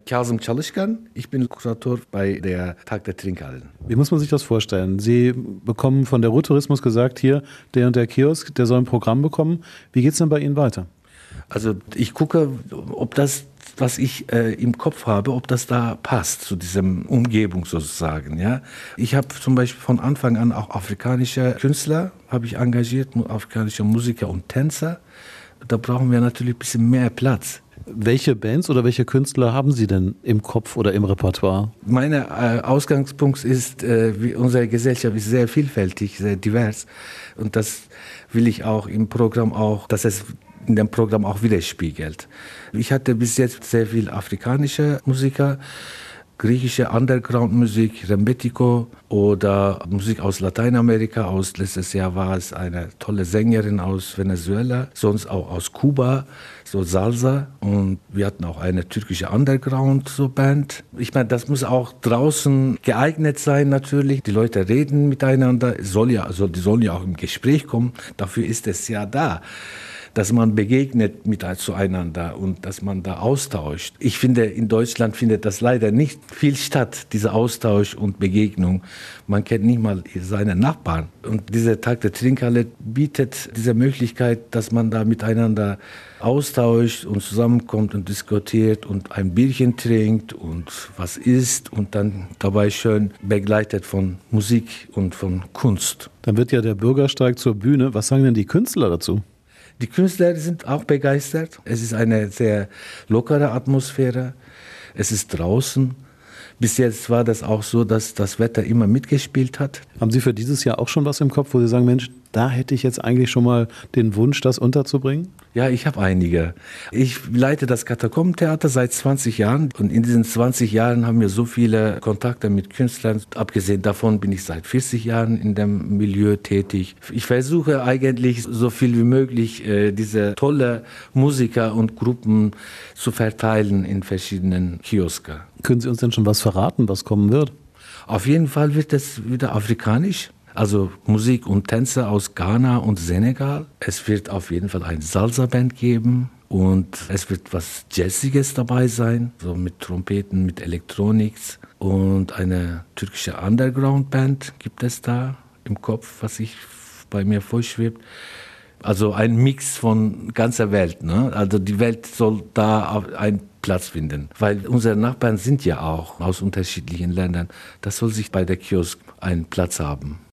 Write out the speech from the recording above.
Kazım Çalışkan, ich bin Kurator bei der Tag der Trinkhallen. Wie muss man sich das vorstellen? Sie bekommen von der Ruhrtourismus gesagt, hier, der und der Kiosk, der soll ein Programm bekommen. Wie geht es denn bei Ihnen weiter? Also ich gucke, ob das, was ich im Kopf habe, ob das da passt zu diesem Umgebung sozusagen. Ja? Ich habe zum Beispiel von Anfang an auch afrikanische Künstler habe ich engagiert, afrikanische Musiker und Tänzer. Da brauchen wir natürlich ein bisschen mehr Platz. Welche Bands oder welche Künstler haben Sie denn im Kopf oder im Repertoire? Mein Ausgangspunkt ist, unsere Gesellschaft ist sehr vielfältig, sehr divers. Und das will ich auch im Programm auch, dass es in dem Programm auch widerspiegelt. Ich hatte bis jetzt sehr viel afrikanische Musiker, griechische Underground-Musik, Rembetiko oder Musik aus Lateinamerika. Letztes Jahr war es eine tolle Sängerin aus Venezuela, sonst auch aus Kuba, so Salsa. Und wir hatten auch eine türkische Underground-Band. Ich meine, das muss auch draußen geeignet sein natürlich. Die Leute reden miteinander, die sollen ja auch im Gespräch kommen. Dafür ist es ja da, dass man begegnet zueinander und dass man da austauscht. Ich finde, in Deutschland findet das leider nicht viel statt, dieser Austausch und Begegnung. Man kennt nicht mal seine Nachbarn. Und dieser Tag der Trinkhalle bietet diese Möglichkeit, dass man da miteinander austauscht und zusammenkommt und diskutiert und ein Bierchen trinkt und was isst und dann dabei schön begleitet von Musik und von Kunst. Dann wird ja der Bürgersteig zur Bühne. Was sagen denn die Künstler dazu? Die Künstler sind auch begeistert. Es ist eine sehr lockere Atmosphäre. Es ist draußen. Bis jetzt war das auch so, dass das Wetter immer mitgespielt hat. Haben Sie für dieses Jahr auch schon was im Kopf, wo Sie sagen, Mensch, da hätte ich jetzt eigentlich schon mal den Wunsch, das unterzubringen? Ja, ich habe einige. Ich leite das Katakombentheater seit 20 Jahren und in diesen 20 Jahren haben wir so viele Kontakte mit Künstlern. Abgesehen davon bin ich seit 40 Jahren in dem Milieu tätig. Ich versuche eigentlich so viel wie möglich diese tolle Musiker und Gruppen zu verteilen in verschiedenen Kiosken. Können Sie uns denn schon was verraten, was kommen wird? Auf jeden Fall wird es wieder afrikanisch. Also Musik und Tänze aus Ghana und Senegal. Es wird auf jeden Fall eine Salsa-Band geben und es wird was Jazziges dabei sein, so mit Trompeten, mit Elektroniks. Und eine türkische Underground-Band gibt es da im Kopf, was sich bei mir vorschwebt. Also ein Mix von ganzer Welt. Ne? Also die Welt soll da einen Platz finden, weil unsere Nachbarn sind ja auch aus unterschiedlichen Ländern. Das soll sich bei der Kiosk einen Platz haben.